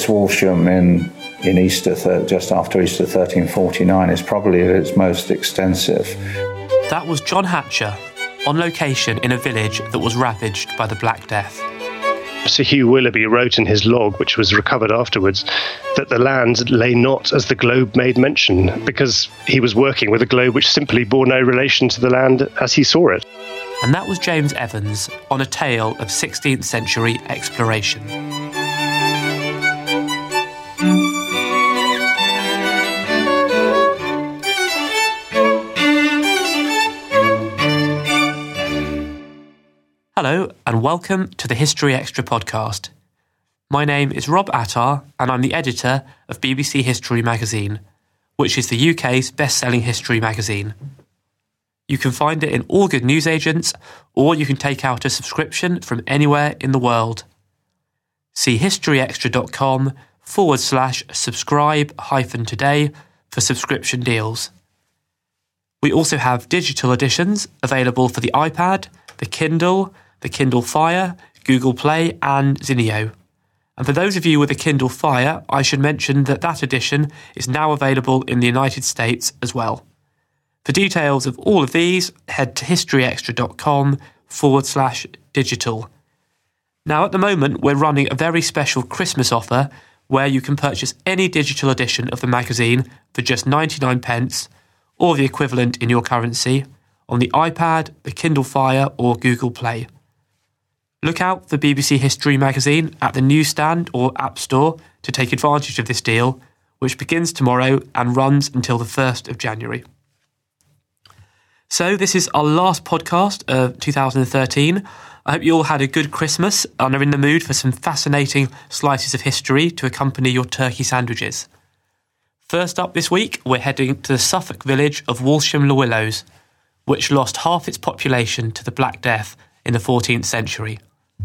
Walsham in Easter, just after Easter 1349, is probably at its most extensive. That was John Hatcher, on location in a village that was ravaged by the Black Death. Sir Hugh Willoughby wrote in his log, which was recovered afterwards, that the land lay not as the globe made mention, because he was working with a globe which simply bore no relation to the land as he saw it. And that was James Evans on a tale of 16th century exploration. Hello and welcome to the History Extra podcast. My name is Rob Attar and I'm the editor of BBC History magazine, which is the UK's best-selling history magazine. You can find it in all good newsagents, or you can take out a subscription from anywhere in the world. See historyextra.com/subscribe-today for subscription deals. We also have digital editions available for the iPad, the Kindle Fire, Google Play and Zinio. And for those of you with a Kindle Fire, I should mention that edition is now available in the United States as well. For details of all of these, head to historyextra.com/digital. Now, at the moment, we're running a very special Christmas offer where you can purchase any digital edition of the magazine for just 99p, or the equivalent in your currency, on the iPad, the Kindle Fire or Google Play. Look out for BBC History magazine at the newsstand or App Store to take advantage of this deal, which begins tomorrow and runs until the 1st of January. So this is our last podcast of 2013. I hope you all had a good Christmas and are in the mood for some fascinating slices of history to accompany your turkey sandwiches. First up this week, we're heading to the Suffolk village of Walsham-le-Willows, which lost half its population to the Black Death in the 14th century.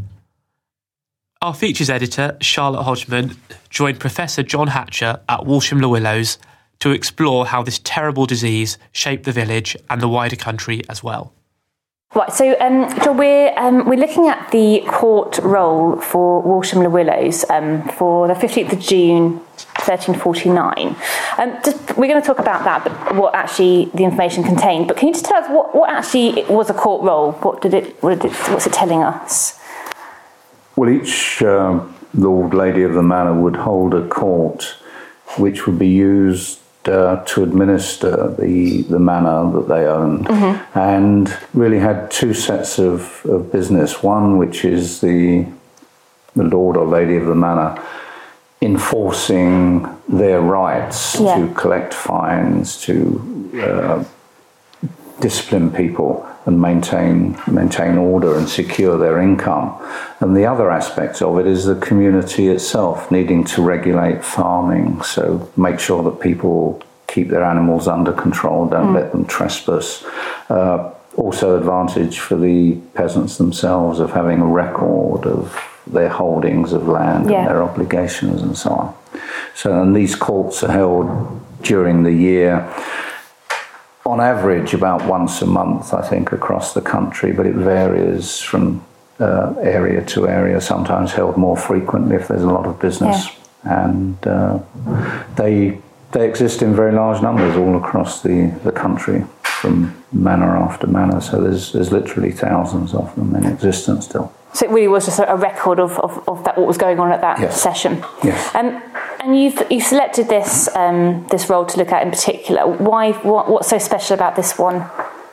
Our features editor, Charlotte Hodgman, joined Professor John Hatcher at Walsham-le-Willows to explore how this terrible disease shaped the village and the wider country as well. Right, so John, we're looking at the court roll for Walsham-le-Willows for the 15th of June 1349. We're going to talk about that, but what actually the information contained. But can you just tell us what actually was a court roll? What's it telling us? Well, each Lord Lady of the Manor would hold a court which would be used to administer the manor that they owned, and really had two sets of business. One, which is the Lord or Lady of the Manor enforcing their rights to collect fines, to discipline people and maintain order and secure their income. And the other aspect of it is the community itself needing to regulate farming, so make sure that people keep their animals under control, don't let them trespass. Also advantage for the peasants themselves of having a record of their holdings of land and their obligations and so on. So, and these courts are held during the year, on average about once a month, I think, across the country, but it varies from area to area, sometimes held more frequently if there's a lot of business. And they exist in very large numbers all across the country, from manor after manor, so there's literally thousands of them in existence still. So it really was just a record of that, what was going on at that session. Yes. And you've selected this role to look at in particular. Why? What's so special about this one?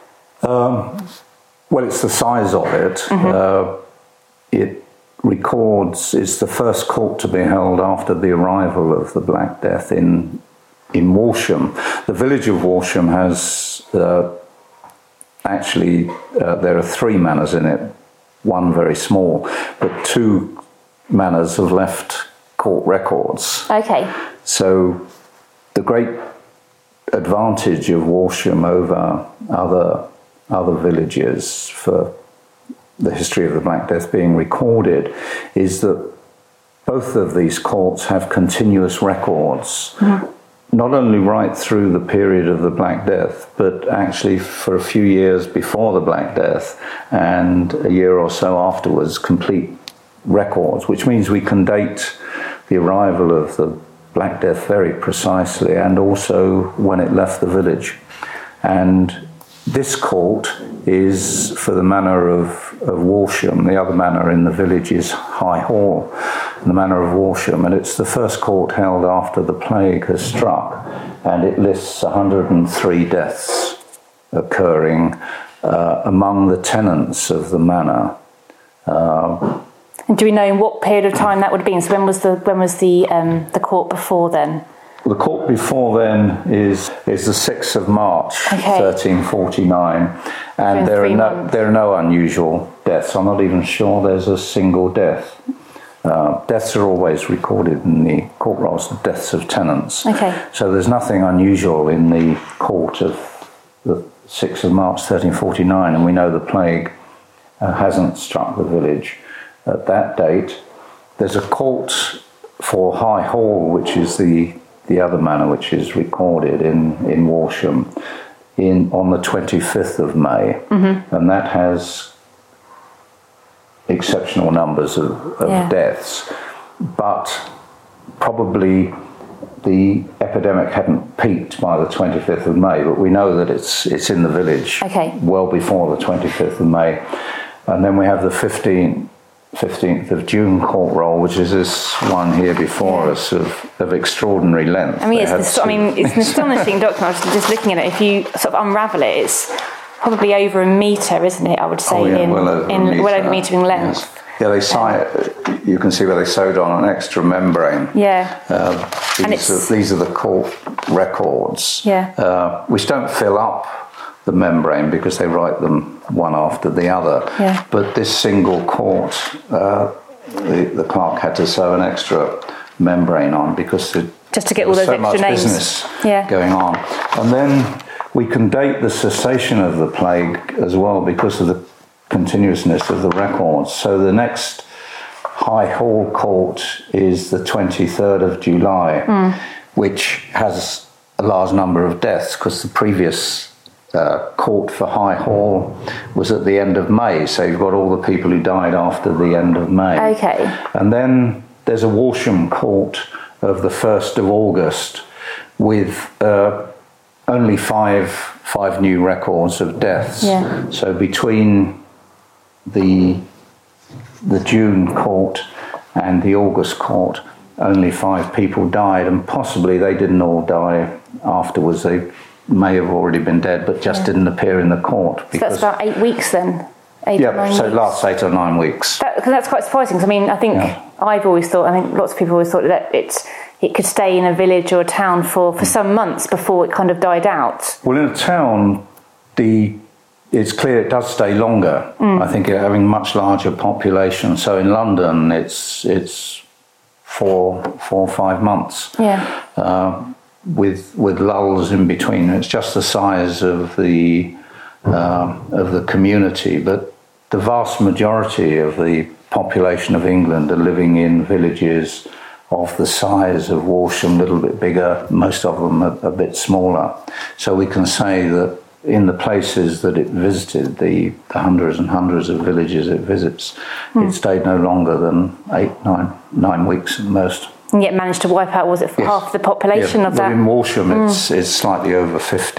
Well, it's the size of it. It records. It's the first court to be held after the arrival of the Black Death in Walsham. The village of Walsham has actually there are three manors in it. One very small, but two manors have left court records. Okay. So the great advantage of Walsham over other villages for the history of the Black Death being recorded is that both of these courts have continuous records, not only right through the period of the Black Death, but actually for a few years before the Black Death and a year or so afterwards, complete records, which means we can date the arrival of the Black Death very precisely, and also when it left the village. And this court is for the manor of Walsham. The other manor in the village is High Hall, the manor of Walsham, and it's the first court held after the plague has struck, and it lists 103 deaths occurring among the tenants of the manor. And do we know in what period of time that would have been? So when was the court before then? The court before then is the 6th of March, 1349, and there are no unusual deaths. I'm not even sure there's a single death. Deaths are always recorded in the court rolls, the deaths of tenants. Okay. So there's nothing unusual in the court of the 6th of March 1349, and we know the plague hasn't struck the village at that date. There's a court for High Hall, which is the other manor which is recorded in Walsham on the 25th of May, and that has exceptional numbers of deaths, but probably the epidemic hadn't peaked by the 25th of May, but we know that it's in the village well before the 25th of May. And then we have the 15th of June court roll, which is this one here before us of extraordinary length. I mean, it's an astonishing document. I was just looking at it. If you sort of unravel it, it's probably over a metre, isn't it? I would say well over a metre in length. Yes. Yeah, they you can see where they sewed on an extra membrane. Yeah. These are the court records. Yeah. Which don't fill up the membrane because they write them one after the other. Yeah. But this single court, the clerk had to sew an extra membrane on because just to get all those so extra much names business going on. And then we can date the cessation of the plague as well because of the continuousness of the records. So the next High Hall court is the 23rd of July, which has a large number of deaths because the previous court for High Hall was at the end of May, so you've got all the people who died after the end of May. Okay. And then there's a Walsham court of the 1st of August with only five new records of deaths. Yeah. So between the June court and the August court, only 5 people died, and possibly they didn't all die afterwards. They may have already been dead, but just didn't appear in the court. So that's about 8 weeks then? 8 or 9 weeks? So it lasts 8 or 9 weeks. That's quite surprising, because I mean, I think I've always thought, I think lots of people always thought that it could stay in a village or a town for some months before it kind of died out. Well, in a town, it's clear it does stay longer. I think having much larger population. So in London, it's 4 or 5 months. Yeah. With lulls in between. It's just the size of the community, but the vast majority of the population of England are living in villages of the size of Walsham, a little bit bigger, most of them a bit smaller. So we can say that in the places that it visited, the hundreds and hundreds of villages it visits, it stayed no longer than 9 weeks at most. And yet managed to wipe out, was it half the population of that? Well, in Walsham, it's slightly over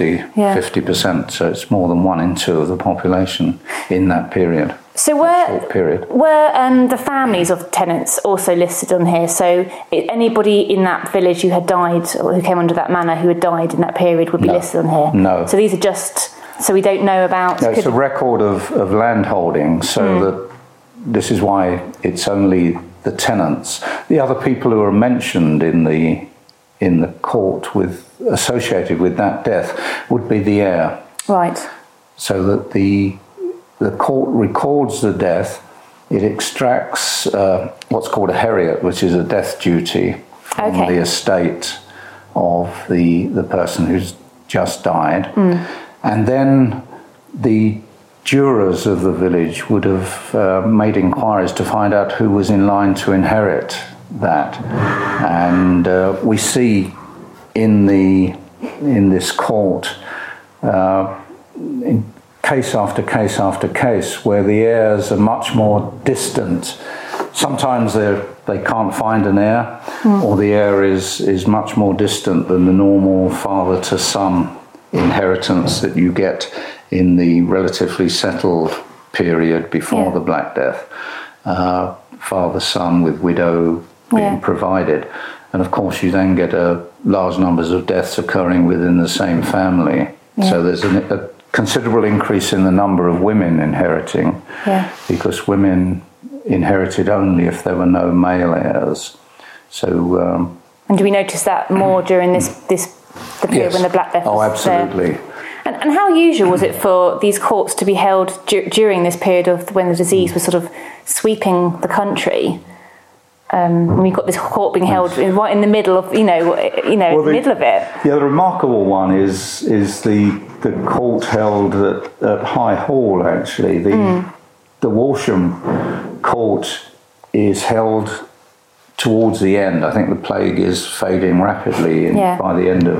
50%, so it's more than 1 in 2 of the population in that period. So short period. Were the families of tenants also listed on here? So anybody in that village who had died, or who came under that manor who had died in that period would be listed on here? No. So these are just, so we don't know about... No, it's a record of land holding, so that this is why it's only the tenants. The other people who are mentioned in the court associated with that death would be the heir. Right. So that the court records the death, it extracts what's called a heriot, which is a death duty on the estate of the person who's just died, and then the jurors of the village would have made inquiries to find out who was in line to inherit that. And we see in this court, in case after case after case, where the heirs are much more distant. sometimes they can't find an heir, or the heir is much more distant than the normal father-to-son inheritance that you get in the relatively settled period before the Black Death. Father-son with widow being provided. And of course you then get large numbers of deaths occurring within the same family. Yeah. So there's a considerable increase in the number of women inheriting, because women inherited only if there were no male heirs. So, and do we notice that more during the period when the Black Death was absolutely. there? And how usual was it for these courts to be held during this period of when the disease was sort of sweeping the country? We've got this court being held right in the middle of, middle of it. Yeah, the remarkable one is the court held at High Hall. Actually, the Walsham court is held towards the end. I think the plague is fading rapidly by the end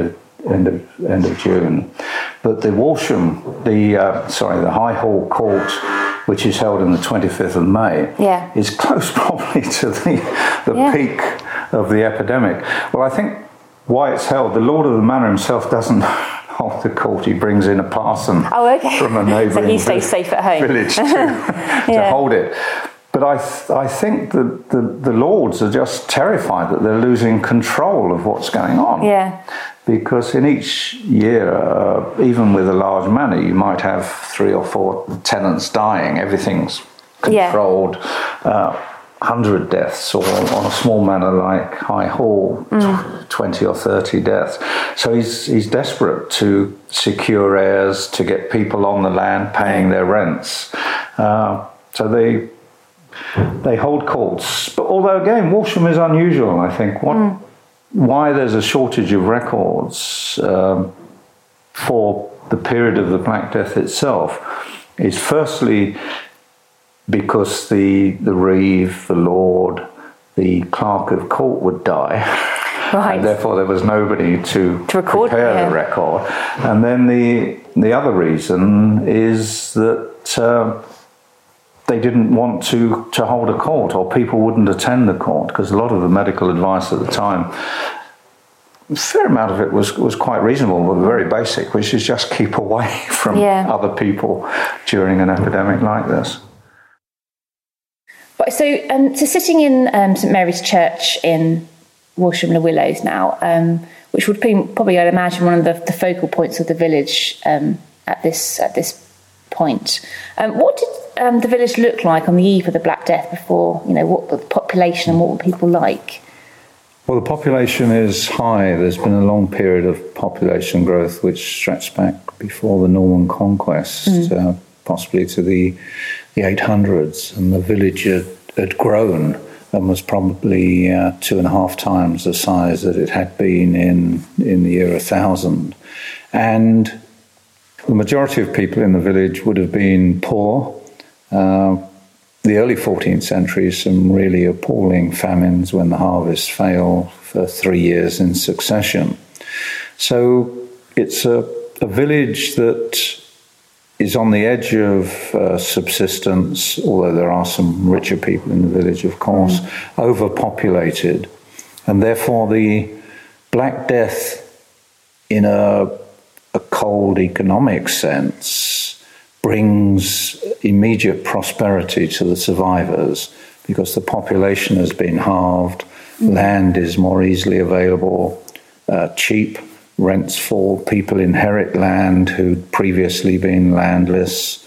of June. But the Walsham, the High Hall court, which is held on the 25th of May, is close probably to the peak of the epidemic. Well, I think why it's held, the Lord of the Manor himself doesn't hold the court. He brings in a parson from a neighbouring so he stays safe at home. village to hold it. But I think that the Lords are just terrified that they're losing control of what's going on. Yeah. Because in each year, even with a large manor, you might have 3 or 4 tenants dying. Everything's controlled. 100 deaths, or on a small manor like High Hall, 20 or 30 deaths. So he's desperate to secure heirs, to get people on the land paying their rents. So they hold courts. But although, again, Walsham is unusual, I think. Why there's a shortage of records for the period of the Black Death itself is firstly because the reeve, the lord, the clerk of court would die. Right. And therefore there was nobody to record, prepare the record. And then the other reason is that they didn't want to hold a court, or people wouldn't attend the court, because a lot of the medical advice at the time, a fair amount of it was quite reasonable, but very basic, which is just keep away from other people during an epidemic like this. So sitting in St Mary's Church in Walsham-le-Willows now, which would be probably, I'd imagine, one of the focal points of the village at this point. What did the village look like on the eve of the Black Death before, what the population and what were people like? Well, the population is high. There's been a long period of population growth which stretched back before the Norman conquest, possibly to the 800s, and the village had grown and was probably 2.5 times the size that it had been in the year 1000. And the majority of people in the village would have been poor. The early 14th century, some really appalling famines when the harvests fail for 3 years in succession. So it's a village that is on the edge of subsistence, although there are some richer people in the village, of course, overpopulated. And therefore the Black Death, in a cold economic sense, brings immediate prosperity to the survivors, because the population has been halved, land is more easily available, cheap, rents fall, people inherit land who'd previously been landless.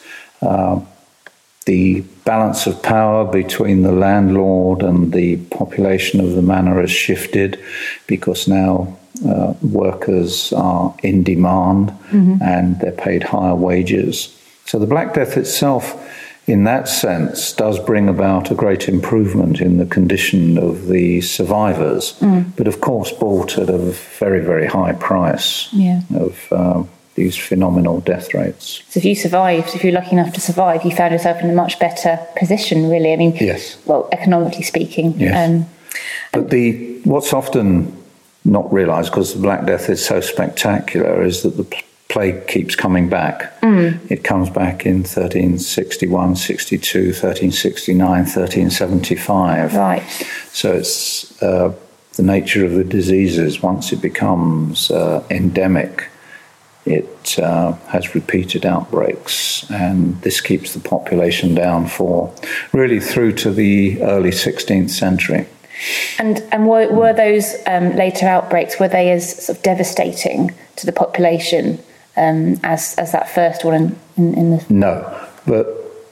The balance of power between the landlord and the population of the manor has shifted, because now workers are in demand and they're paid higher wages. So the Black Death itself, in that sense, does bring about a great improvement in the condition of the survivors, but of course bought at a very, very high price of these phenomenal death rates. So if you're lucky enough to survive, you found yourself in a much better position, really. I mean, well, economically speaking. Yes. But what's often not realised, because the Black Death is so spectacular, is that the plague keeps coming back. It comes back in 1361, 62, 1369, 1375. Right. So it's the nature of the diseases. Once it becomes endemic, it has repeated outbreaks, and this keeps the population down for really through to the early 16th century. And were those later outbreaks, were they as sort of devastating to the population as that first one in the... No, but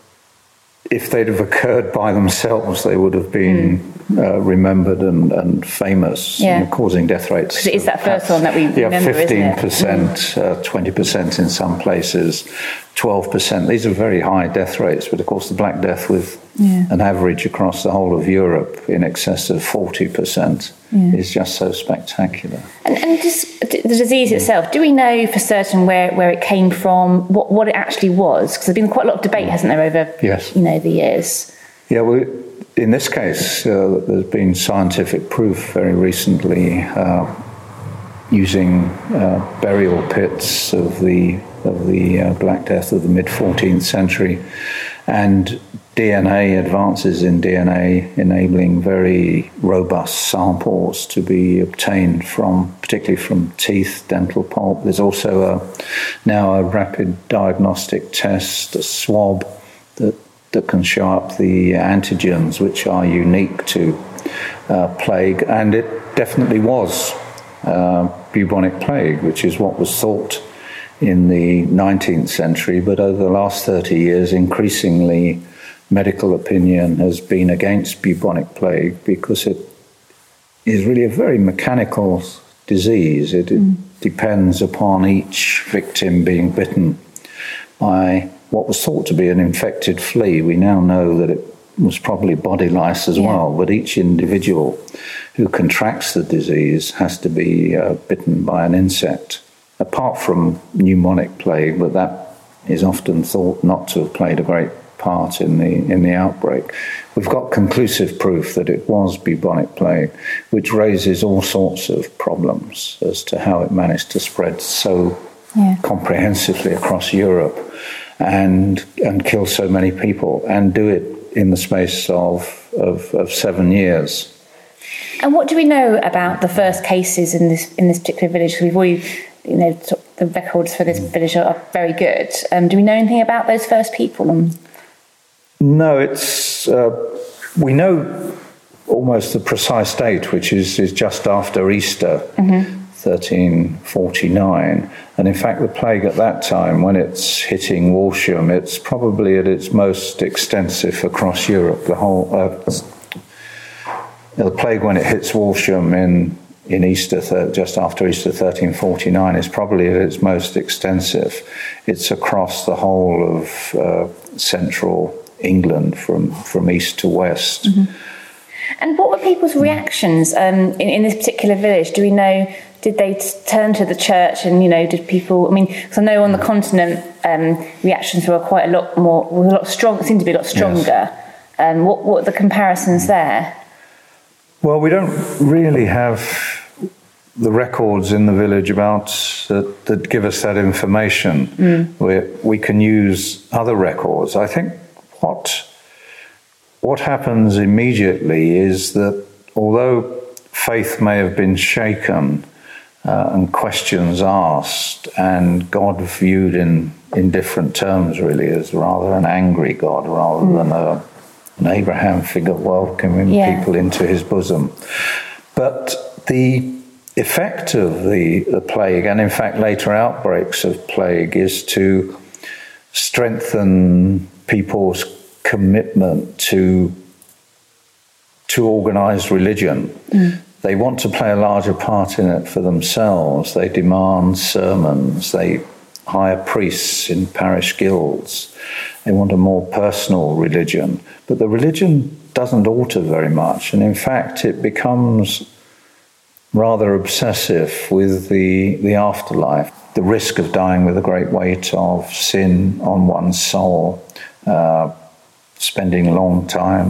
if they'd have occurred by themselves, they would have been remembered and famous, causing death rates. Because it is that first one that we remember, 15%, 20% in some places, 12%. These are very high death rates, but of course the Black Death with an average across the whole of Europe in excess of 40% is just so spectacular. And just the disease itself, do we know for certain where it came from, what it actually was? Because there's been quite a lot of debate, hasn't there, over the years? Yeah, well, in this case, there's been scientific proof very recently using burial pits of the Black Death of the mid-14th century, and DNA advances in DNA enabling very robust samples to be obtained particularly from teeth, dental pulp. There's also now a rapid diagnostic test, a swab that can show up the antigens which are unique to plague, and it definitely was bubonic plague, which is what was thought in the 19th century, but over the last 30 years, increasingly medical opinion has been against bubonic plague because it is really a very mechanical disease. It depends upon each victim being bitten by what was thought to be an infected flea. We now know that it was probably body lice as well, but each individual who contracts the disease has to be bitten by an insect, apart from pneumonic plague, but that is often thought not to have played a great part in the outbreak. We've got conclusive proof that it was bubonic plague, which raises all sorts of problems as to how it managed to spread so comprehensively across Europe and kill so many people, and do it in the space of 7 years. And what do we know about the first cases in this particular village? We've already, the records for this village are very good. Do we know anything about those first people? No, it's we know almost the precise date, which is just after Easter, 1349. And in fact, the plague at that time, when it's hitting Walsham, it's probably at its most extensive across Europe. The whole the plague, when it hits Walsham in Easter, just after Easter 1349, is probably at its most extensive. It's across the whole of central England from east to west. And what were people's reactions in this particular village? Do we know, did they turn to the church and, did people, because I know on the continent reactions were quite a lot more, seemed to be a lot stronger. Yes. What were the comparisons there? Well, we don't really have the records in the village that give us that information. We can use other records. I think what happens immediately is that although faith may have been shaken and questions asked, and God viewed in different terms really as rather an angry God rather than an Abraham figure welcoming people into his bosom. But the effect of the plague, and in fact later outbreaks of plague, is to strengthen people's commitment to organized religion. They want to play a larger part in it for themselves. They demand sermons. They hire priests in parish guilds. They want a more personal religion. But the religion doesn't alter very much. And in fact, it becomes rather obsessive with the afterlife, the risk of dying with a great weight of sin on one's soul, spending a long time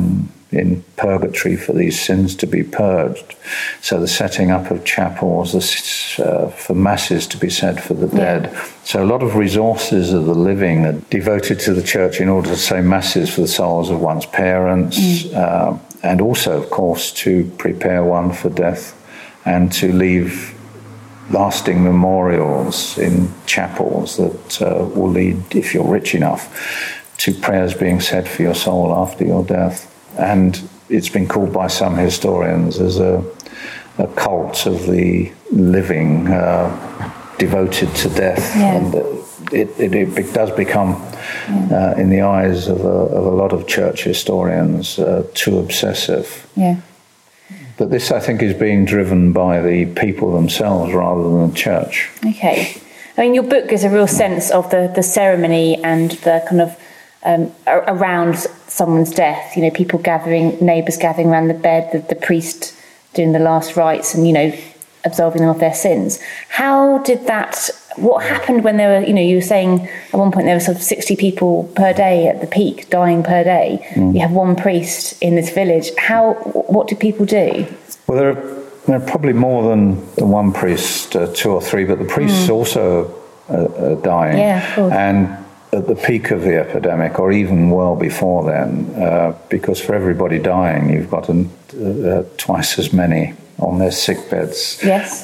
in purgatory for these sins to be purged. So the setting up of chapels for masses to be said for the dead. So a lot of resources of the living are devoted to the church in order to say masses for the souls of one's parents, and also, of course, to prepare one for death and to leave lasting memorials in chapels that will lead, if you're rich enough, to prayers being said for your soul after your death. And it's been called by some historians as a cult of the living devoted to death. And it does become, in the eyes of a lot of church historians, too obsessive. But this, I think, is being driven by the people themselves rather than the church. Okay. I mean, your book gives a real sense of the ceremony and the kind of around someone's death. You know, people gathering, neighbours gathering around the bed, the priest doing the last rites and, you know, absolving them of their sins. How did that... What happened when there were, you know, you were saying at one point there were sort of 60 people per day at the peak, dying per day. You have one priest in this village. What do people do? Well, there are probably more than one priest, 2 or 3, but the priests also are dying. Yeah, of course. And at the peak of the epidemic, or even well before then, because for everybody dying, you've got twice as many on their sick beds. Yes.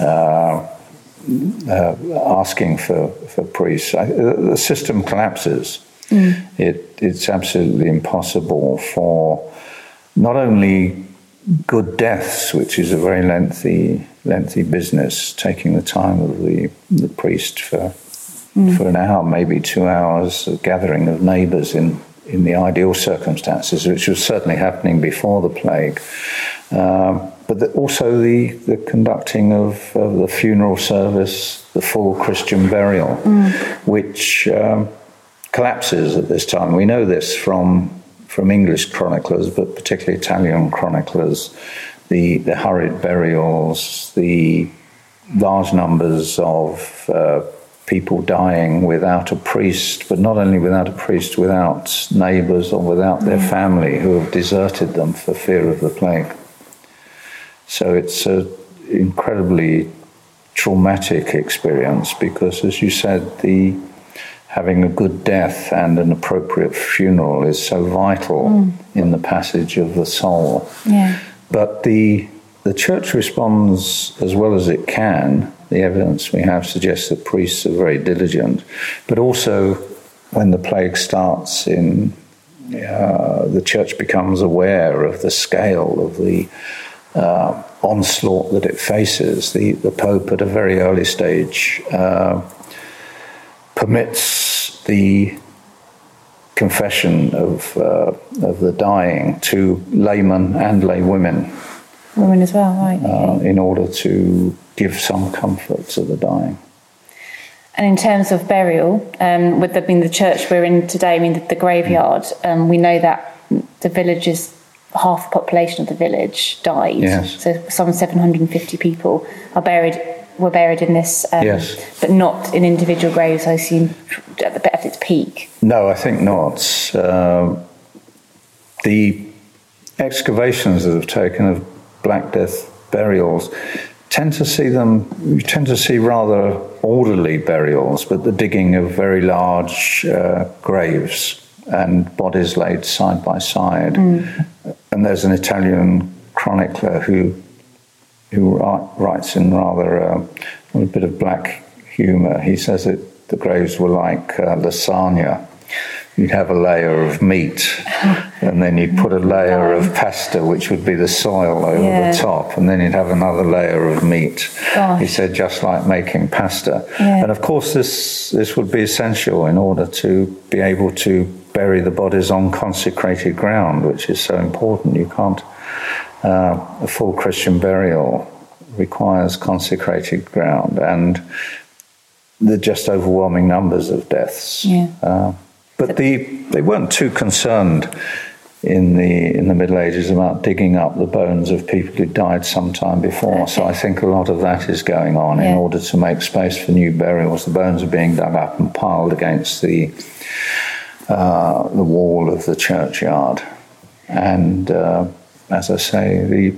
Asking for priests. The system collapses. It's absolutely impossible for not only good deaths, which is a very lengthy business, taking the time of the priest for an hour, maybe 2 hours, a gathering of neighbours in the ideal circumstances, which was certainly happening before the plague. But also the conducting of the funeral service, the full Christian burial, which collapses at this time. We know this from English chroniclers, but particularly Italian chroniclers, the hurried burials, the large numbers of people dying without a priest, but not only without a priest, without neighbours or without their family who have deserted them for fear of the plague. So it's an incredibly traumatic experience because, as you said, having a good death and an appropriate funeral is so vital in the passage of the soul. But the church responds as well as it can. The evidence we have suggests that priests are very diligent. But also, when the plague starts, the church becomes aware of the scale of the onslaught that it faces. The Pope, at a very early stage, permits the confession of the dying to laymen and laywomen. Women as well, right? Okay. In order to give some comfort to the dying. And in terms of burial, with the church we're in today, I mean the graveyard, we know that the village is half the population of the village died. Yes. So some 750 people were buried in this, but not in individual graves, I assume, at its peak. No, I think not. The excavations that have taken of Black Death burials tend to see rather orderly burials, but the digging of very large graves and bodies laid side by side. And there's an Italian chronicler who writes in rather a bit of black humour. He says that the graves were like lasagna. You'd have a layer of meat, and then you'd put a layer of pasta, which would be the soil over the top, and then you'd have another layer of meat. Gosh. He said, just like making pasta. And of course, this would be essential in order to be able to bury the bodies on consecrated ground, which is so important. You can't. A full Christian burial requires consecrated ground, and the just overwhelming numbers of deaths. But they weren't too concerned in the Middle Ages about digging up the bones of people who died sometime before. So I think a lot of that is going on in order to make space for new burials. The bones are being dug up and piled against the wall of the churchyard. And as I say,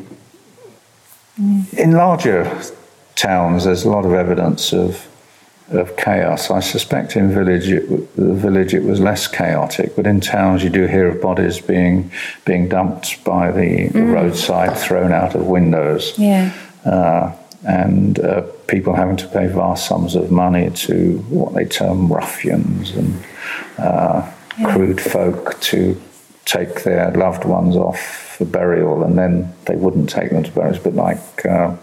in larger towns, there's a lot of evidence of chaos. I suspect in the village it was less chaotic, but in towns you do hear of bodies being dumped by the roadside, thrown out of windows, and people having to pay vast sums of money to what they term ruffians and crude folk to take their loved ones off for burial, and then they wouldn't take them to burial. It's a bit like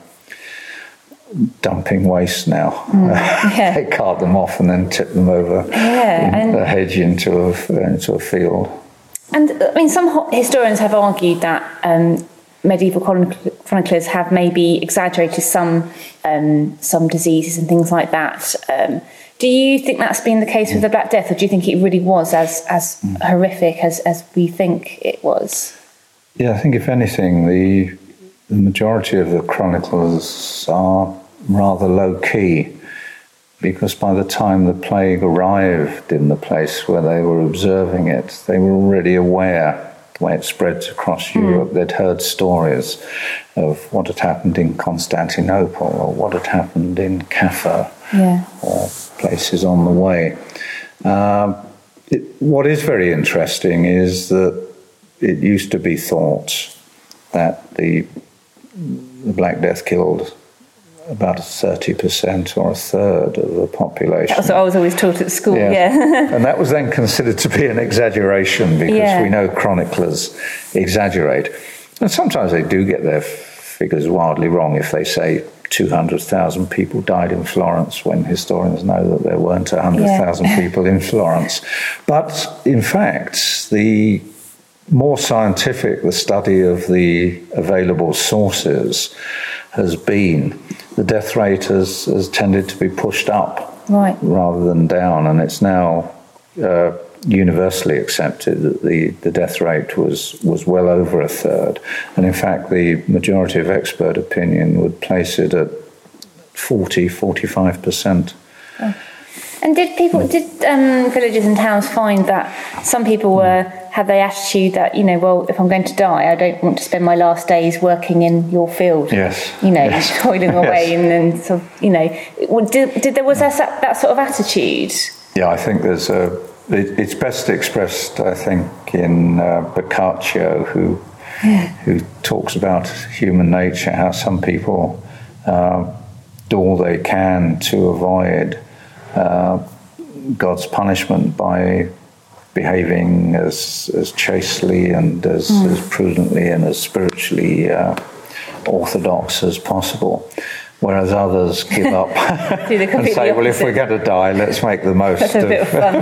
dumping waste now. They cart them off and then tip them over a hedge into a field. And I mean, some historians have argued that medieval chroniclers have maybe exaggerated some diseases and things like that. Do you think that's been the case with the Black Death, or do you think it really was as horrific as we think it was? Yeah, I think if anything, the majority of the chroniclers are rather low-key, because by the time the plague arrived in the place where they were observing it, they were already aware, the way it spread across Europe. They'd heard stories of what had happened in Constantinople or what had happened in Kaffa or places on the way. What is very interesting is that it used to be thought that the Black Death killed about 30% or a third of the population. That's what I was always taught at school, And that was then considered to be an exaggeration, because we know chroniclers exaggerate. And sometimes they do get their figures wildly wrong if they say 200,000 people died in Florence, when historians know that there weren't 100,000 people in Florence. But in fact, the more scientific the study of the available sources has been, the death rate has tended to be pushed up rather than down, and it's now universally accepted that the death rate was well over a third, and in fact the majority of expert opinion would place it at 40-45%. And did villages and towns find that some people had the attitude that, well, if I'm going to die, I don't want to spend my last days working in your field, toiling away, and then sort of, was there that sort of attitude? Yeah, I think it's best expressed, I think, in Boccaccio, who talks about human nature, how some people do all they can to avoid God's punishment by behaving as chastely and as prudently and as spiritually orthodox as possible, whereas others give up and say, well, if we're going to die, let's make the most of it. That's a bit of fun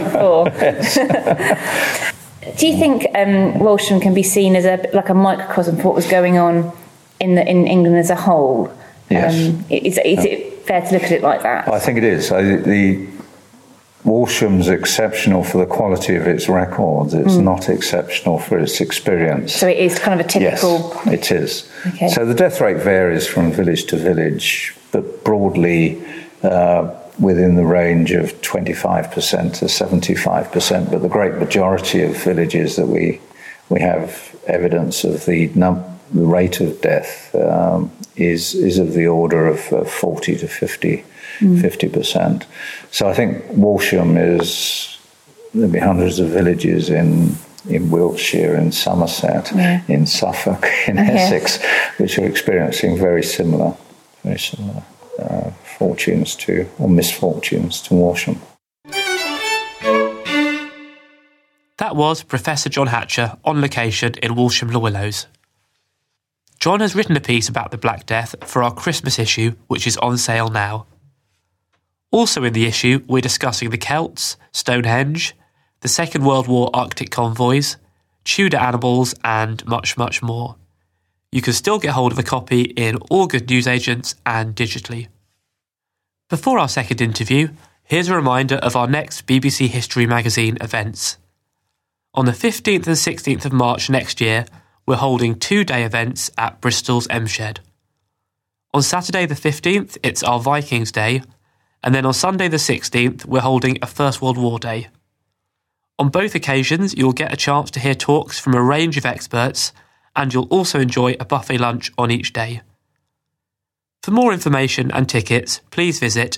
before. Do you think Walsham can be seen as a microcosm for what was going on in England as a whole? Yes. Is it fair to look at it like that? I think it is. Walsham's exceptional for the quality of its records. It's not exceptional for its experience. So it is kind of a typical... Yes, it is. Okay. So the death rate varies from village to village, but broadly within the range of 25% to 75%. But the great majority of villages that we have evidence of the rate of death is of the order of 40 to 50%. So I think Walsham there'll be hundreds of villages in Wiltshire, in Somerset, in Suffolk, in Essex, which are experiencing very similar fortunes or misfortunes to Walsham. That was Professor John Hatcher on location in Walsham-le-Willows. John has written a piece about the Black Death for our Christmas issue, which is on sale now. Also in the issue, we're discussing the Celts, Stonehenge, the Second World War Arctic convoys, Tudor animals, and much, much more. You can still get hold of a copy in all good newsagents and digitally. Before our second interview, here's a reminder of our next BBC History magazine events. On the 15th and 16th of March next year, we're holding 2-day events at Bristol's M Shed. On Saturday the 15th, it's our Vikings Day, and then on Sunday the 16th, we're holding a First World War Day. On both occasions, you'll get a chance to hear talks from a range of experts and you'll also enjoy a buffet lunch on each day. For more information and tickets, please visit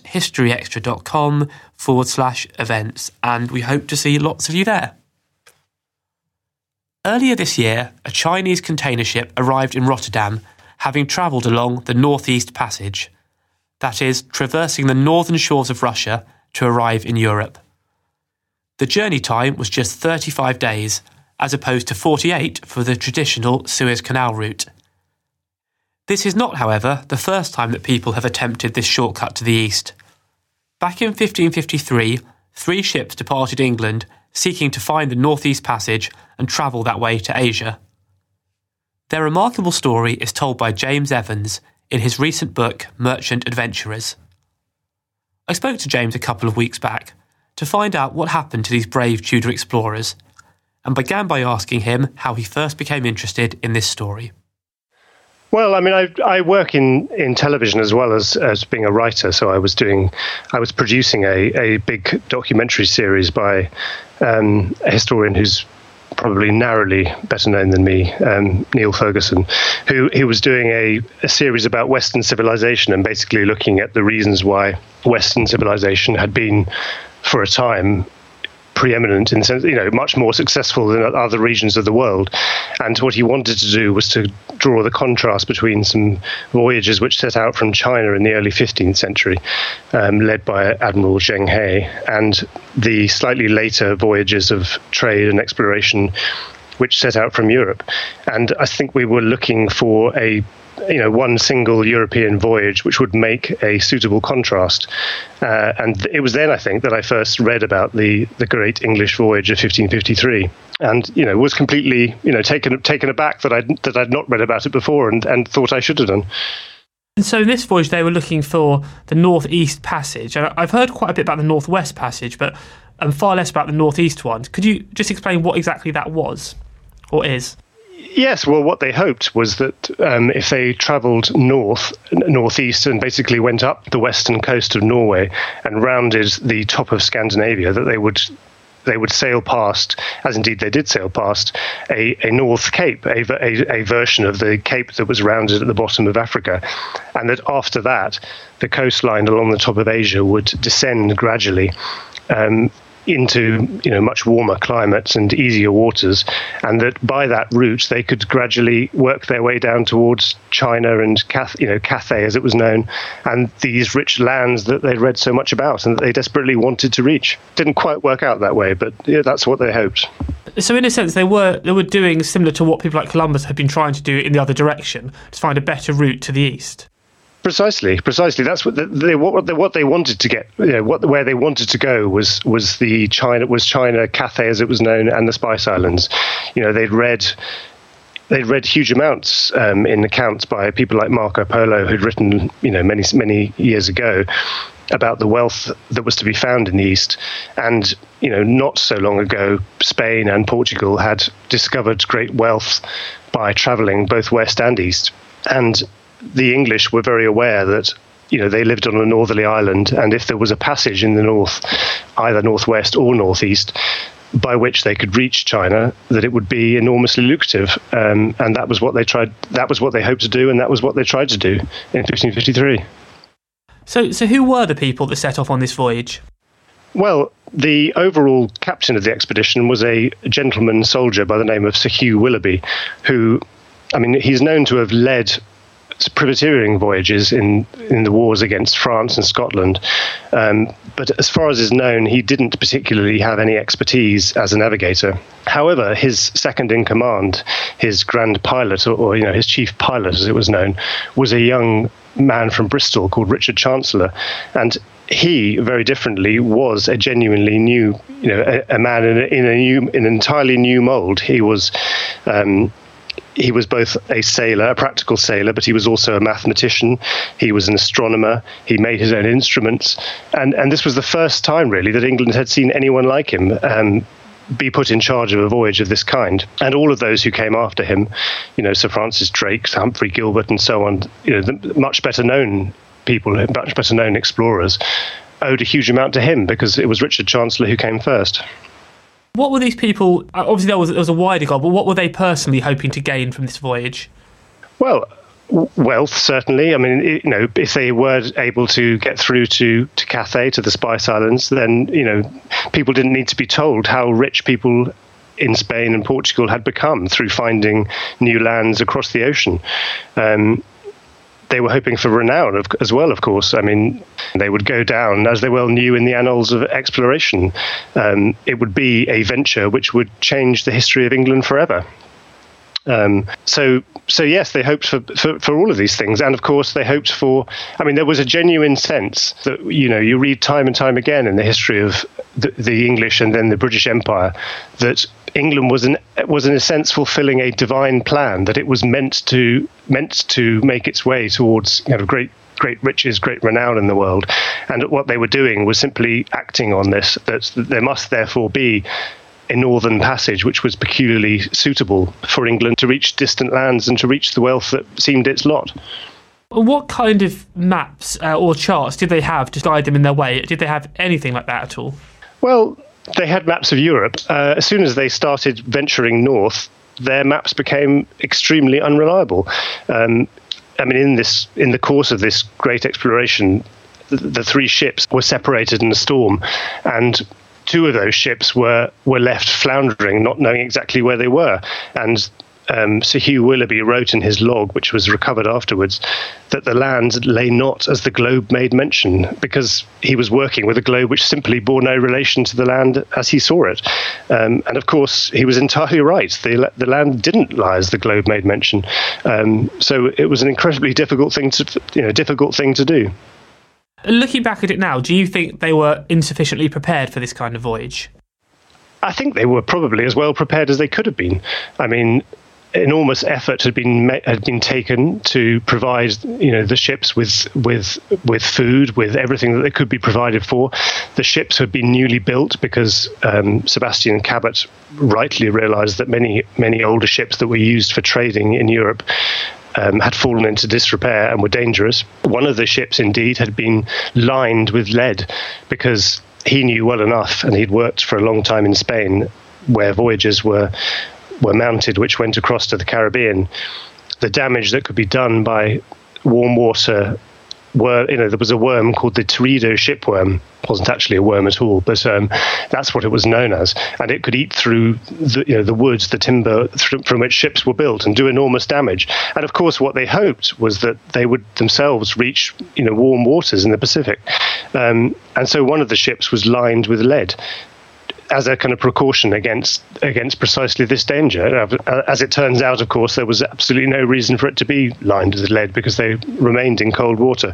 historyextra.com/events, and we hope to see lots of you there. Earlier this year, a Chinese container ship arrived in Rotterdam, having travelled along the Northeast Passage, that is, traversing the northern shores of Russia to arrive in Europe. The journey time was just 35 days, as opposed to 48 for the traditional Suez Canal route. This is not, however, the first time that people have attempted this shortcut to the east. Back in 1553, 3 ships departed England seeking to find the Northeast Passage and travel that way to Asia. Their remarkable story is told by James Evans in his recent book, Merchant Adventurers. I spoke to James a couple of weeks back to find out what happened to these brave Tudor explorers, and began by asking him how he first became interested in this story. Well, I mean, I work in television as well as being a writer. So I was producing a big documentary series by a historian who's probably narrowly better known than me, Neil Ferguson, who was doing a series about Western civilization and basically looking at the reasons why Western civilization had been, for a time, preeminent in the sense, much more successful than other regions of the world. And what he wanted to do was to draw the contrast between some voyages which set out from China in the early 15th century, led by Admiral Zheng He, and the slightly later voyages of trade and exploration which set out from Europe. And I think we were looking for one single European voyage which would make a suitable contrast. And it was then, I think, that I first read about the Great English Voyage of 1553, and was completely taken aback that I'd not read about it before and thought I should have done. And so in this voyage they were looking for the Northeast Passage. And I've heard quite a bit about the Northwest Passage, but far less about the Northeast one. Could you just explain what exactly that was, or is? Yes, well, what they hoped was that if they travelled northeast and basically went up the western coast of Norway and rounded the top of Scandinavia, that they would sail past, as indeed they did sail past, a North Cape, a version of the cape that was rounded at the bottom of Africa, and that after that, the coastline along the top of Asia would descend gradually into much warmer climates and easier waters, and that by that route they could gradually work their way down towards China and Cathay as it was known, and these rich lands that they'd read so much about and that they desperately wanted to reach. Didn't quite work out that way, but that's what they hoped. So in a sense they were doing similar to what people like Columbus had been trying to do in the other direction, to find a better route to the east. Precisely. That's what they wanted to get. Where they wanted to go was China, Cathay as it was known, and the Spice Islands. They'd read huge amounts in accounts by people like Marco Polo, who'd written many years ago about the wealth that was to be found in the East. And not so long ago, Spain and Portugal had discovered great wealth by travelling both west and east. And the English were very aware that they lived on a northerly island, and if there was a passage in the north, either northwest or northeast, by which they could reach China, that it would be enormously lucrative, and that was what they tried. That was what they hoped to do, and that was what they tried to do in 1553. So who were the people that set off on this voyage? Well, the overall captain of the expedition was a gentleman soldier by the name of Sir Hugh Willoughby, who, he's known to have led privateering voyages in the wars against France and Scotland, but as far as is known, he didn't particularly have any expertise as a navigator. However, his second in command, his grand pilot, or his chief pilot as it was known, was a young man from Bristol called Richard Chancellor, and he, very differently, was a genuinely new, a man in an entirely new mould. He was both a sailor, a practical sailor, but he was also a mathematician. He was an astronomer. He made his own instruments. And this was the first time, really, that England had seen anyone like him be put in charge of a voyage of this kind. And all of those who came after him, Sir Francis Drake, Sir Humphrey Gilbert, and so on, the much better known people, much better known explorers, owed a huge amount to him, because it was Richard Chancellor who came first. What were these people, obviously there was a wider goal, but what were they personally hoping to gain from this voyage? Well, wealth, certainly. I mean, if they were able to get through to Cathay, to the Spice Islands, then, people didn't need to be told how rich people in Spain and Portugal had become through finding new lands across the ocean. They were hoping for renown as well, of course. I mean, they would go down, as they well knew, in the annals of exploration. It would be a venture which would change the history of England forever. So yes, they hoped for all of these things. And of course, they hoped for, there was a genuine sense that, you read time and time again in the history of the English and then the British Empire, that England was in a sense fulfilling a divine plan, that it was meant to make its way towards great riches, great renown in the world. And what they were doing was simply acting on this, that there must therefore be a northern passage which was peculiarly suitable for England to reach distant lands and to reach the wealth that seemed its lot. What kind of maps or charts did they have to guide them in their way? Did they have anything like that at all? Well, they had maps of Europe. As soon as they started venturing north, their maps became extremely unreliable. In the course of this great exploration, the three ships were separated in a storm, and two of those ships were left floundering, not knowing exactly where they were. And Sir Hugh Willoughby wrote in his log, which was recovered afterwards, that the land lay not as the globe made mention, because he was working with a globe which simply bore no relation to the land as he saw it. And of course, he was entirely right. The land didn't lie as the globe made mention. So it was an incredibly difficult thing to do. Looking back at it now, do you think they were insufficiently prepared for this kind of voyage? I think they were probably as well prepared as they could have been. Enormous effort had been taken to provide the ships with food, with everything that they could be provided for. The ships had been newly built because Sebastian Cabot rightly realised that many older ships that were used for trading in Europe had fallen into disrepair and were dangerous. One of the ships, indeed, had been lined with lead because he knew well enough, and he'd worked for a long time in Spain, where voyages were mounted which went across to the Caribbean, the damage that could be done by warm water. There was a worm called the Teredo shipworm. It wasn't actually a worm at all, but that's what it was known as. And it could eat through the woods, the timber from which ships were built, and do enormous damage. And of course, what they hoped was that they would themselves reach warm waters in the Pacific. And so one of the ships was lined with lead, as a kind of precaution against precisely this danger. As it turns out, of course, there was absolutely no reason for it to be lined with lead because they remained in cold water.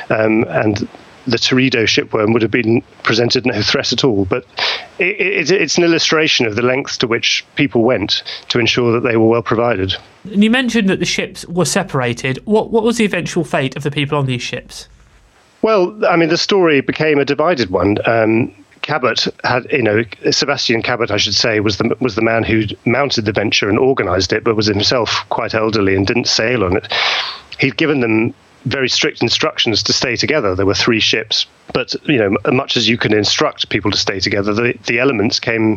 And the Teredo shipworm would have been presented no threat at all. But it's an illustration of the lengths to which people went to ensure that they were well provided. And you mentioned that the ships were separated. What was the eventual fate of the people on these ships? Well, the story became a divided one. Cabot had, Sebastian Cabot, I should say, was the man who mounted the venture and organised it, but was himself quite elderly and didn't sail on it. He'd given them very strict instructions to stay together. There were three ships, but much as you can instruct people to stay together, the elements came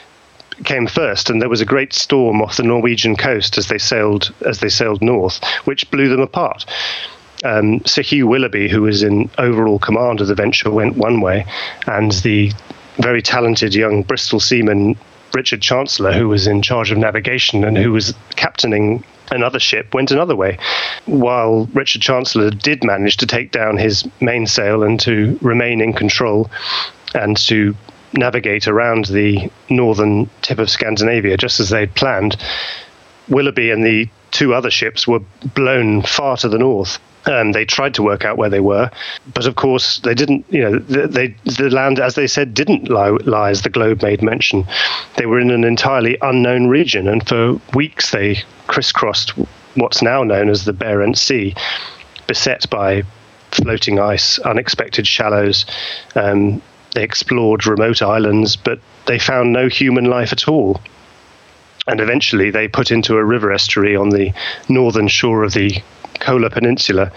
first, and there was a great storm off the Norwegian coast as they sailed north, which blew them apart. Sir Hugh Willoughby, who was in overall command of the venture, went one way, and the very talented young Bristol seaman Richard Chancellor, who was in charge of navigation and who was captaining another ship, went another way, while Richard Chancellor did manage to take down his mainsail and to remain in control and to navigate around the northern tip of Scandinavia, just as they'd planned. Willoughby and the two other ships were blown far to the north. They tried to work out where they were, but of course they didn't. The land, as they said, didn't lie as the globe made mention. They were in an entirely unknown region, and for weeks they crisscrossed what's now known as the Barents Sea, beset by floating ice, unexpected shallows. They explored remote islands, but they found no human life at all. And eventually they put into a river estuary on the northern shore of the Kola Peninsula.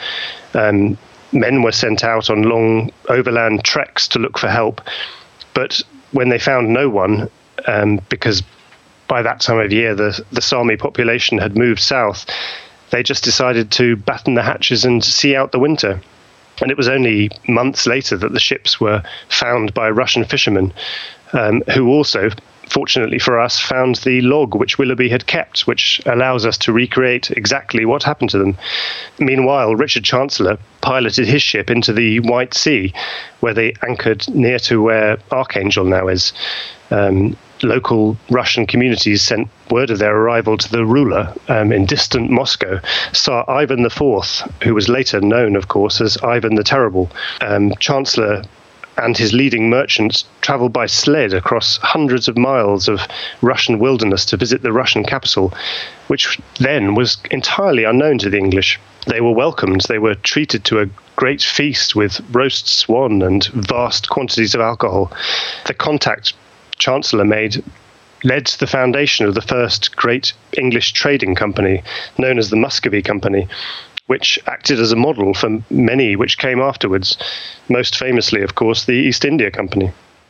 Men were sent out on long overland treks to look for help, but when they found no one, because by that time of year, the Sami population had moved south. They just decided to batten the hatches and see out the winter. And it was only months later that the ships were found by Russian fishermen, who also, fortunately for us, found the log which Willoughby had kept, which allows us to recreate exactly what happened to them. Meanwhile, Richard Chancellor piloted his ship into the White Sea, where they anchored near to where Archangel now is. Local Russian communities sent word of their arrival to the ruler in distant Moscow, Tsar Ivan IV, who was later known, of course, as Ivan the Terrible. Chancellor and his leading merchants travelled by sled across hundreds of miles of Russian wilderness to visit the Russian capital, which then was entirely unknown to the English. They were welcomed. They were treated to a great feast with roast swan and vast quantities of alcohol. The contact Chancellor made led to the foundation of the first great English trading company, known as the Muscovy Company, which acted as a model for many which came afterwards, most famously, of course, the East India Company.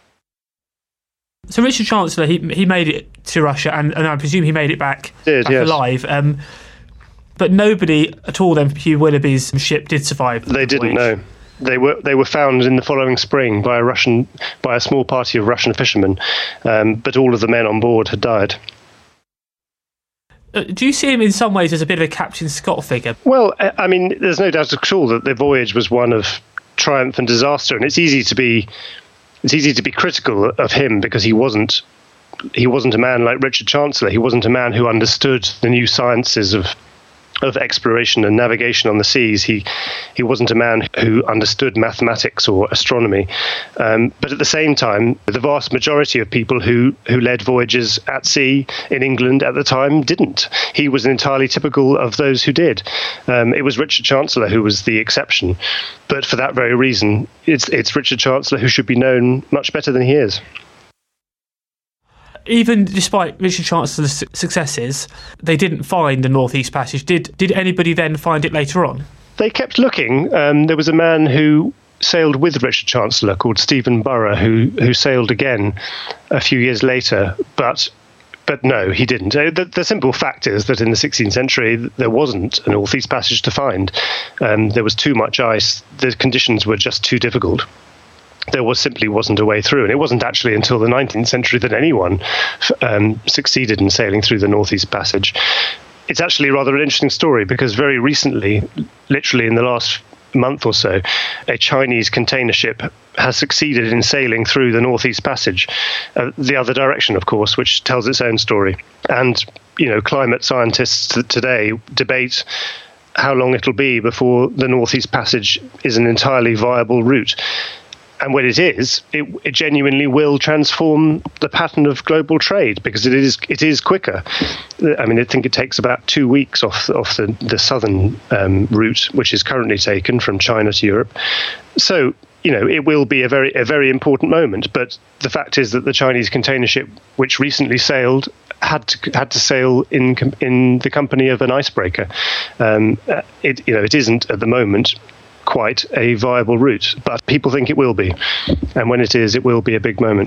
So Richard Chancellor, he made it to Russia, and I presume he made it back alive. But nobody at all then from Hugh Willoughby's ship did survive. They didn't know. They were found in the following spring by a small party of Russian fishermen, but all of the men on board had died. Do you see him in some ways as a bit of a Captain Scott figure? Well, I mean, there's no doubt at all that the voyage was one of triumph and disaster, and it's easy to be critical of him because he wasn't a man like Richard Chancellor. He wasn't a man who understood the new sciences of exploration and navigation on the seas. He wasn't a man who understood mathematics or astronomy. But at the same time, the vast majority of people who led voyages at sea in England at the time didn't. He was entirely typical of those who did. It was Richard Chancellor who was the exception. But for that very reason, it's Richard Chancellor who should be known much better than he is. Even despite Richard Chancellor's successes, they didn't find the North East Passage. Did anybody then find it later on? They kept looking. There was a man who sailed with Richard Chancellor called Stephen Burrough, who sailed again a few years later, but no, he didn't. The simple fact is that in the 16th century, there wasn't a North East Passage to find. There was too much ice. The conditions were just too difficult. There simply wasn't a way through. And it wasn't actually until the 19th century that anyone succeeded in sailing through the Northeast Passage. It's actually rather an interesting story because very recently, literally in the last month or so, a Chinese container ship has succeeded in sailing through the Northeast Passage, the other direction, of course, which tells its own story. And, climate scientists today debate how long it'll be before the Northeast Passage is an entirely viable route. And when it is, it genuinely will transform the pattern of global trade because it is quicker. I mean, I think it takes about 2 weeks off the southern route, which is currently taken from China to Europe. So, it will be a very important moment. But the fact is that the Chinese container ship, which recently sailed, had to sail in the company of an icebreaker. It isn't at the moment quite a viable route, but people think it will be. And when it is, it will be a big moment.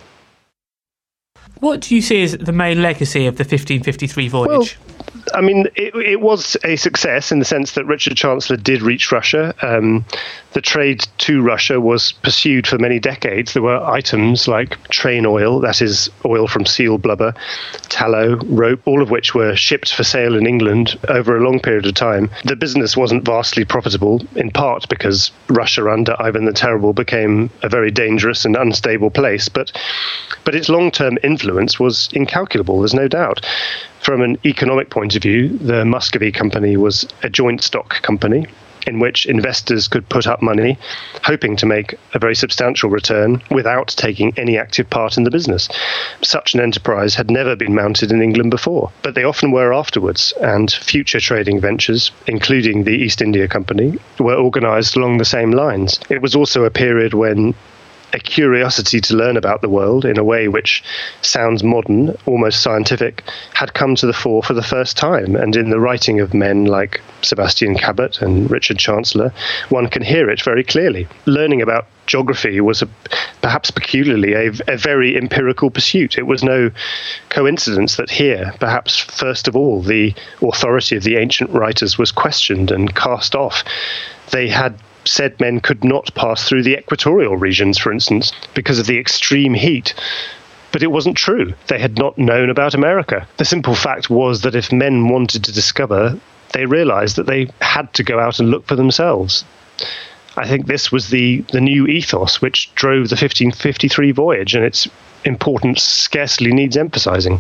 What do you see as the main legacy of the 1553 voyage? Well, I mean, it was a success in the sense that Richard Chancellor did reach Russia. The trade to Russia was pursued for many decades. There were items like train oil, that is oil from seal blubber, tallow, rope, all of which were shipped for sale in England over a long period of time. The business wasn't vastly profitable, in part because Russia under Ivan the Terrible became a very dangerous and unstable place, but its long-term influence was incalculable, there's no doubt. From an economic point of view, the Muscovy Company was a joint stock company in which investors could put up money, hoping to make a very substantial return without taking any active part in the business. Such an enterprise had never been mounted in England before, but they often were afterwards, and future trading ventures, including the East India Company, were organised along the same lines. It was also a period when a curiosity to learn about the world in a way which sounds modern, almost scientific, had come to the fore for the first time. And in the writing of men like Sebastian Cabot and Richard Chancellor, one can hear it very clearly. Learning about geography was perhaps peculiarly a very empirical pursuit. It was no coincidence that here, perhaps first of all, the authority of the ancient writers was questioned and cast off. They had said men could not pass through the equatorial regions, for instance, because of the extreme heat. But it wasn't true. They had not known about America. The simple fact was that if men wanted to discover, they realized that they had to go out and look for themselves. I think this was the new ethos which drove the 1553 voyage, and its importance scarcely needs emphasizing.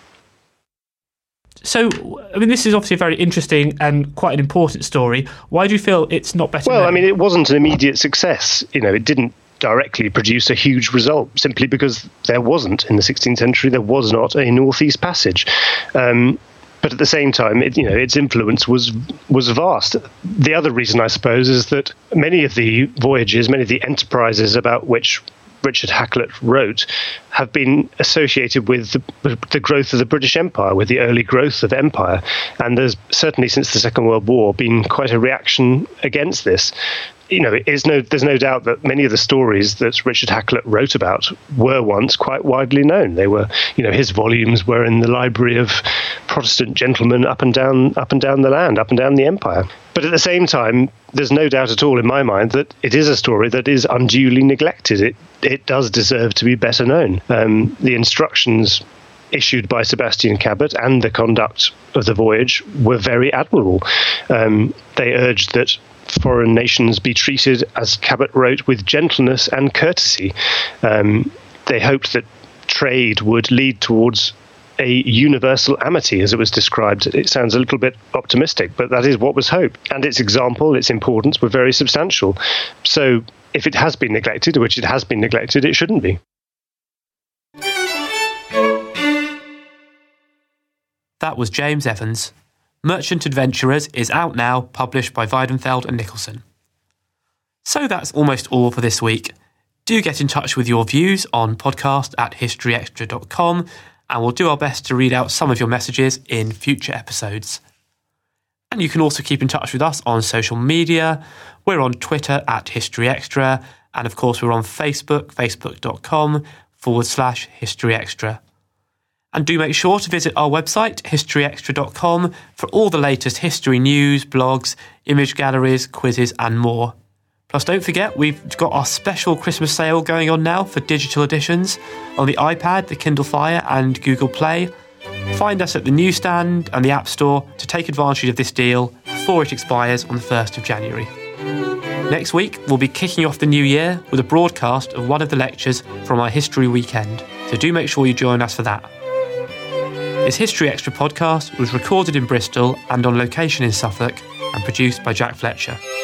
So, I mean, this is obviously a very interesting and quite an important story. Why do you feel it's not better known? Well, I mean, it wasn't an immediate success. It didn't directly produce a huge result, simply because there wasn't, in the 16th century, there was not a northeast passage. But at the same time, its influence was vast. The other reason, I suppose, is that many of the voyages, many of the enterprises about which Richard Hakluyt wrote have been associated with the growth of the British Empire, with the early growth of empire. And there's certainly since the Second World War been quite a reaction against this. There's no doubt that many of the stories that Richard Hakluyt wrote about were once quite widely known. They were, his volumes were in the library of Protestant gentlemen up and down the land, up and down the empire. But at the same time, there's no doubt at all in my mind that it is a story that is unduly neglected. It does deserve to be better known. The instructions issued by Sebastian Cabot and the conduct of the voyage were very admirable. They urged that foreign nations be treated, as Cabot wrote, with gentleness and courtesy. They hoped that trade would lead towards a universal amity, as it was described. It sounds a little bit optimistic, but that is what was hoped. And its example, its importance were very substantial. So if it has been neglected, which it has been neglected, it shouldn't be. That was James Evans. Merchant Adventurers is out now, published by Weidenfeld and Nicholson. So that's almost all for this week. Do get in touch with your views on podcast@historyextra.com, and we'll do our best to read out some of your messages in future episodes. And you can also keep in touch with us on social media. We're on Twitter @HistoryExtra, and of course we're on Facebook, facebook.com/HistoryExtra. And do make sure to visit our website, historyextra.com, for all the latest history news, blogs, image galleries, quizzes and more. Plus, don't forget, we've got our special Christmas sale going on now for digital editions on the iPad, the Kindle Fire and Google Play. Find us at the newsstand and the App Store to take advantage of this deal before it expires on the 1st of January. Next week, we'll be kicking off the new year with a broadcast of one of the lectures from our History Weekend, so do make sure you join us for that. This History Extra podcast was recorded in Bristol and on location in Suffolk and produced by Jack Fletcher.